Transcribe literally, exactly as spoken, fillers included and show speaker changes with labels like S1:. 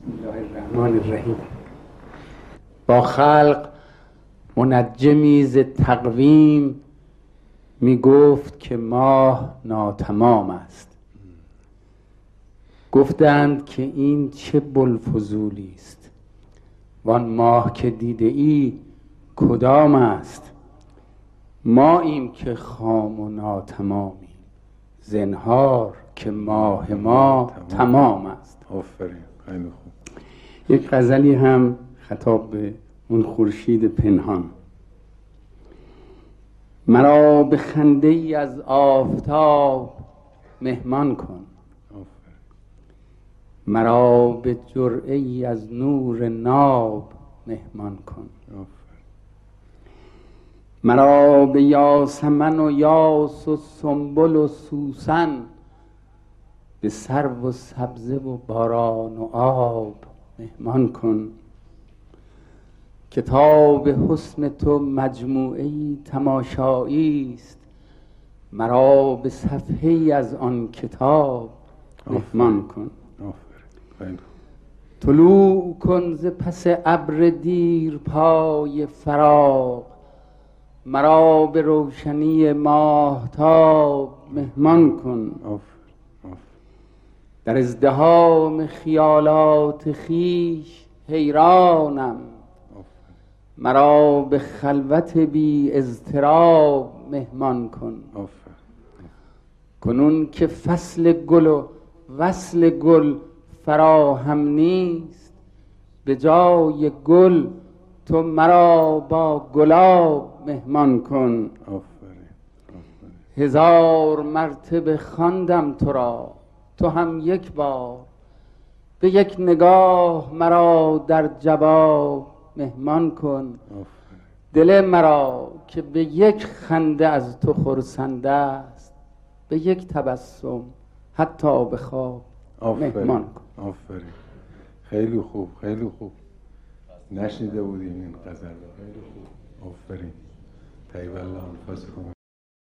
S1: بسم الله الرحمن الرحیم. با خلق منجمی ز تقویم می گفت که ماه ناتمام است. گفتند که این چه بوالفضولی است، وان ماه که دیده ای کدام است؟ ماییم که خام و ناتمامیم، زنهار که ماه ما تمام است.
S2: آفرین، خیلی خوب.
S1: یک غزلی هم خطاب به اون خورشید پنهان. مرا به خنده ای از آفتاب مهمان کن، مرا به جرعه ای از نور ناب مهمان کن. مرا به یاسمن و یاس و سنبل و سوسن، به سرو و سبزه و باران و آب مهمان کن. کتاب حسن تو مجموعه‌ای تماشایی است، مرا به صفحه ای از آن کتاب مهمان کن. طلوع کن ز پس ابر دیر پای فراق، مرا به روشنی ماهتاب مهمان کن. در ازدحام خیالات خویش حیرانم، مرا به خلوت بی اضطراب مهمان کن. کنون که فصل گل و وصل گل فراهم نیست، به جای گل تو مرا با گلاب مهمان کن. هزار مرتبه خواندم تو را، تو هم یک بار به یک نگاه مرا در جواب مهمان کن. دل مرا که به یک خنده از تو خرسنده است، به یک تبسم حتی به خواب مهمان کن.
S2: آفرین، خیلی خوب، خیلی خوب. نشنیده بودیم این غزل. خیلی خوب، آفرین. طیب الله انفاسکم.